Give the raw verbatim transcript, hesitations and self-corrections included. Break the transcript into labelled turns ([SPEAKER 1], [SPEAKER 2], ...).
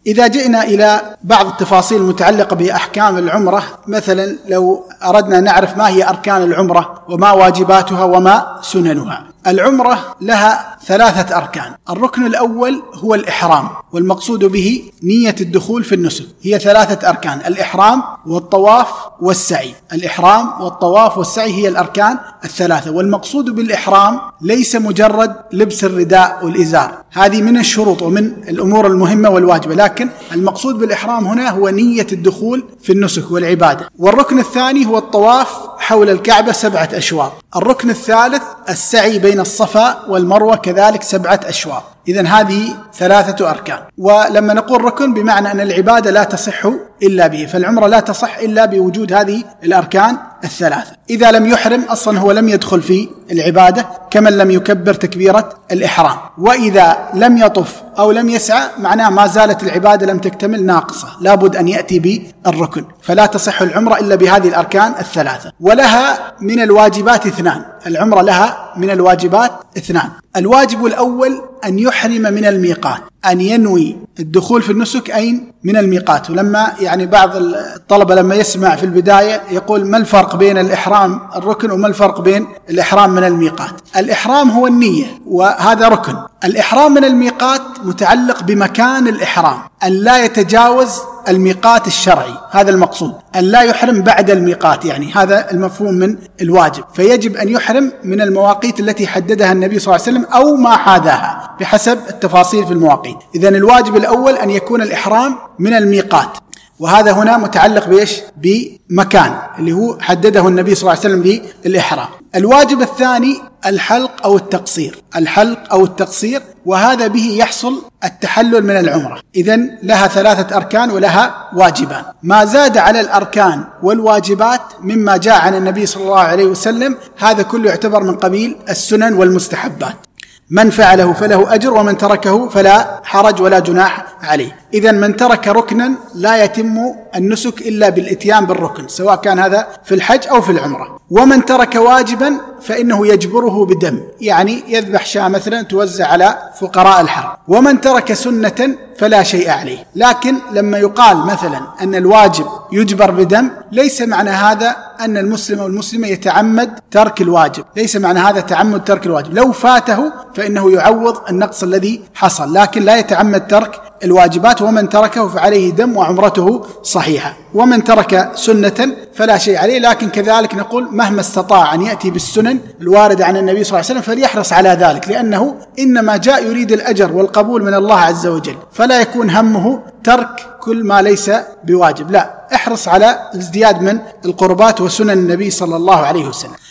[SPEAKER 1] إذا جئنا إلى بعض التفاصيل المتعلقة بأحكام العمرة، مثلا لو أردنا نعرف ما هي أركان العمرة وما واجباتها وما سننها. العمرة لها ثلاثة أركان. الركن الأول هو الإحرام، والمقصود به نية الدخول في النسك. هي ثلاثة أركان: الإحرام والطواف والسعي. الإحرام والطواف والسعي هي الأركان الثلاثة. والمقصود بالإحرام ليس مجرد لبس الرداء والإزار، هذه من الشروط ومن الأمور المهمة والواجبة، لكن المقصود بالإحرام هنا هو نية الدخول في النسك والعبادة. والركن الثاني هو الطواف حول الكعبة سبعة أشواط. الركن الثالث السعي بين الصفا والمروة كذلك سبعة أشواط. إذن هذه ثلاثة أركان. ولما نقول ركن بمعنى أن العبادة لا تصح إلا به، فالعمرة لا تصح إلا بوجود هذه الأركان الثلاثة. إذا لم يحرم أصلا هو لم يدخل في العبادة كمن لم يكبر تكبيرة الإحرام. وإذا لم يطف أو لم يسعى معناه ما زالت العبادة لم تكتمل، ناقصة، لابد أن يأتي بالركن، فلا تصح العمرة إلا بهذه الأركان الثلاثة. ولها من الواجبات اثنان. العمرة لها من الواجبات اثنان. الواجب الأول أن يحرم من الميقات، أن ينوي الدخول في النسك أين من الميقات. ولما يعني بعض الطلبة لما يسمع في البداية يقول ما الفرق بين الإحرام الركن وما الفرق بين الإحرام من الميقات؟ الإحرام هو النية وهذا ركن. الإحرام من الميقات متعلق بمكان الإحرام، أن لا يتجاوز الميقات الشرعي، هذا المقصود، أن لا يحرم بعد الميقات، يعني هذا المفهوم من الواجب. فيجب أن يحرم من المواقيت التي حددها النبي صلى الله عليه وسلم أو ما حاذاها بحسب التفاصيل في المواقيت. إذن الواجب الأول أن يكون الإحرام من الميقات، وهذا هنا متعلق بإيش؟ بمكان اللي هو حدده النبي صلى الله عليه وسلم للإحرام. الواجب الثاني الحلق أو التقصير. الحلق أو التقصير، وهذا به يحصل التحلل من العمرة. إذن لها ثلاثة أركان ولها واجبان. ما زاد على الأركان والواجبات مما جاء عن النبي صلى الله عليه وسلم هذا كله يعتبر من قبيل السنن والمستحبات. من فعله فله أجر ومن تركه فلا حرج ولا جناح عليه. إذن من ترك ركنا لا يتم النسك إلا بالإتيان بالركن، سواء كان هذا في الحج أو في العمرة. ومن ترك واجبا فإنه يجبره بدم، يعني يذبح شاة مثلا توزع على فقراء الحرم. ومن ترك سنة فلا شيء عليه. لكن لما يقال مثلا أن الواجب يجبر بدم، ليس معنى هذا أن المسلم والمسلمة يتعمد ترك الواجب، ليس معنى هذا تعمد ترك الواجب. لو فاته فإنه يعوض النقص الذي حصل، لكن لا يتعمد ترك الواجبات. ومن تركه فعليه دم وعمرته صحيحة. ومن ترك سنة فلا شيء عليه. لكن كذلك نقول مهما استطاع أن يأتي بالسنن الواردة عن النبي صلى الله عليه وسلم فليحرص على ذلك، لأنه إنما جاء يريد الأجر والقبول من الله عز وجل، فلا يكون همه ترك كل ما ليس بواجب، لا، احرص على ازدياد من القربات وسنن النبي صلى الله عليه وسلم.